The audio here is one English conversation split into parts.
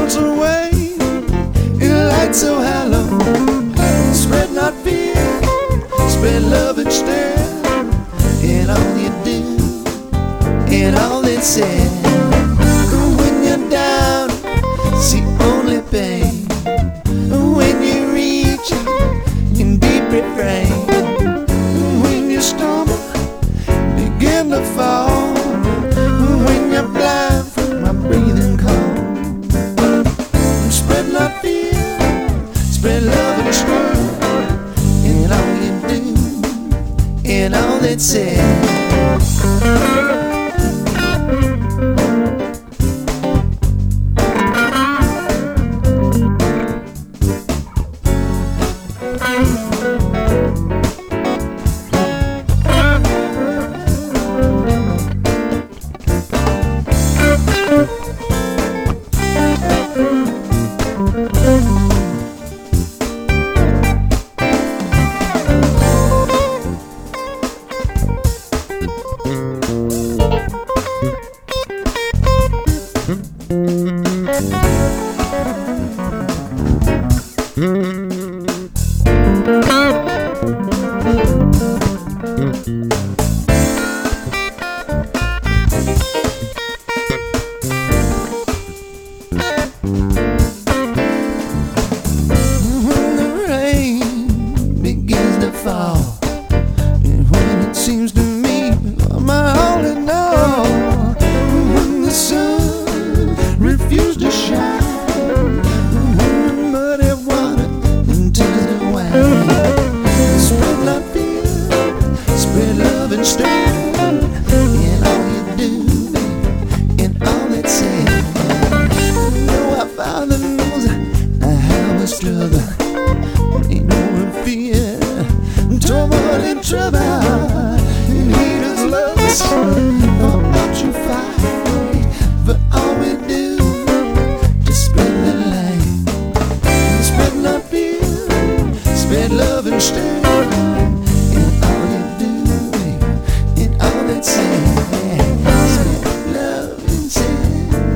clouds away in a light so hollow. Spread not fear, spread love instead. In all you do, in all that's said. When you're down, see only pain. When you reach in deep refrain. When you stumble, begin to fall. When you're blind from my breathing cold. Spread not fear, spread love and strength. In all you do, in all that's said. And when it seems to me my all in all, when the sun refused to shine, when the muddy water turns to wine, spread not fear, spread love and strength. In all you do, in all that's said. No, our Father knows how we struggle. Ain't no fear, trouble and trouble, and He does love us. For what you fight, for all we do, just spread the light, and spread not fear, spread love and strength. In all you do, in all that's said, spread love and strength.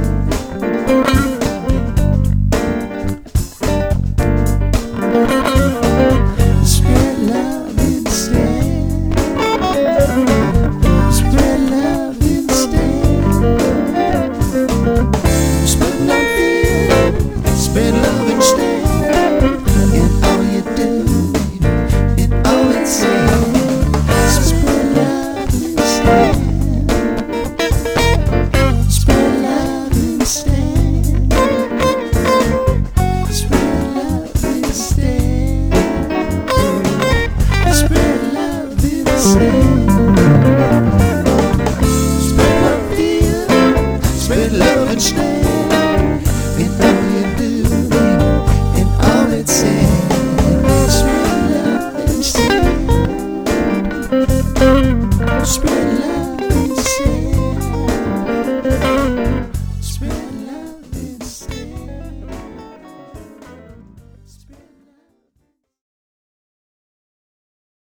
Spread love and stand in all you do, in all that's said. Spread love and stand. Spread love and stand. Spread love and stand. Spread love and stand. Spread love, dear. Spread love and stand. In all you do, in all that's said, spread love and stand. Spread